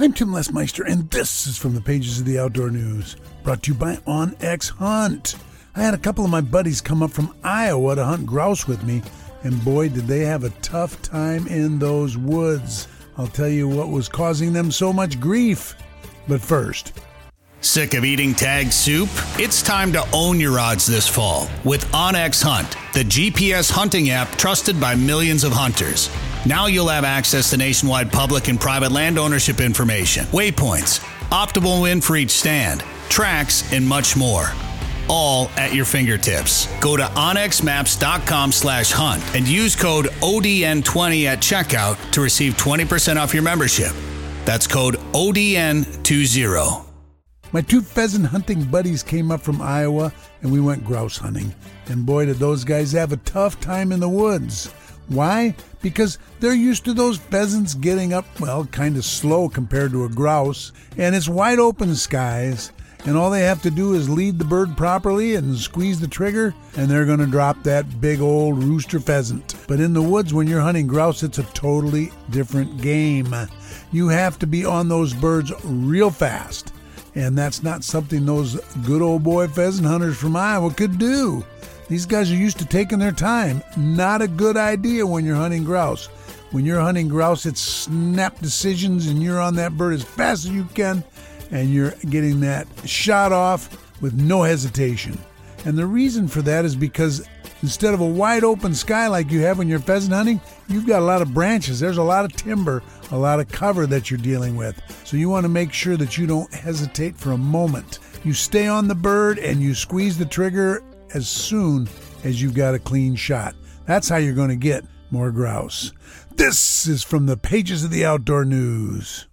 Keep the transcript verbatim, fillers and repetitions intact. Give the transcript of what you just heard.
I'm Tim Lesmeister, and this is from the pages of the Outdoor News, brought to you by OnX Hunt. I had a couple of my buddies come up from Iowa to hunt grouse with me, and boy, did they have a tough time in those woods. I'll tell you what was causing them so much grief. But first... Sick of eating tag soup? It's time to own your odds this fall with OnX Hunt, the G P S hunting app trusted by millions of hunters. Now you'll have access to nationwide public and private land ownership information, waypoints, optimal wind for each stand, tracks, and much more. All at your fingertips. Go to onxmaps.com slash hunt and use code O D N twenty at checkout to receive twenty percent off your membership. That's code O D N twenty. My two pheasant hunting buddies came up from Iowa, and we went grouse hunting. And boy, did those guys have a tough time in the woods. Why? Because they're used to those pheasants getting up, well, kind of slow compared to a grouse. And it's wide open skies, and all they have to do is lead the bird properly and squeeze the trigger, and they're going to drop that big old rooster pheasant. But in the woods, when you're hunting grouse, it's a totally different game. You have to be on those birds real fast. And that's not something those good old boy pheasant hunters from Iowa could do. These guys are used to taking their time. Not a good idea when you're hunting grouse. When you're hunting grouse, it's snap decisions, and you're on that bird as fast as you can, and you're getting that shot off with no hesitation. And the reason for that is because instead of a wide open sky like you have when you're pheasant hunting, you've got a lot of branches. There's a lot of timber, a lot of cover that you're dealing with. So you want to make sure that you don't hesitate for a moment. You stay on the bird and you squeeze the trigger as soon as you've got a clean shot. That's how you're going to get more grouse. This is from the pages of the Outdoor News.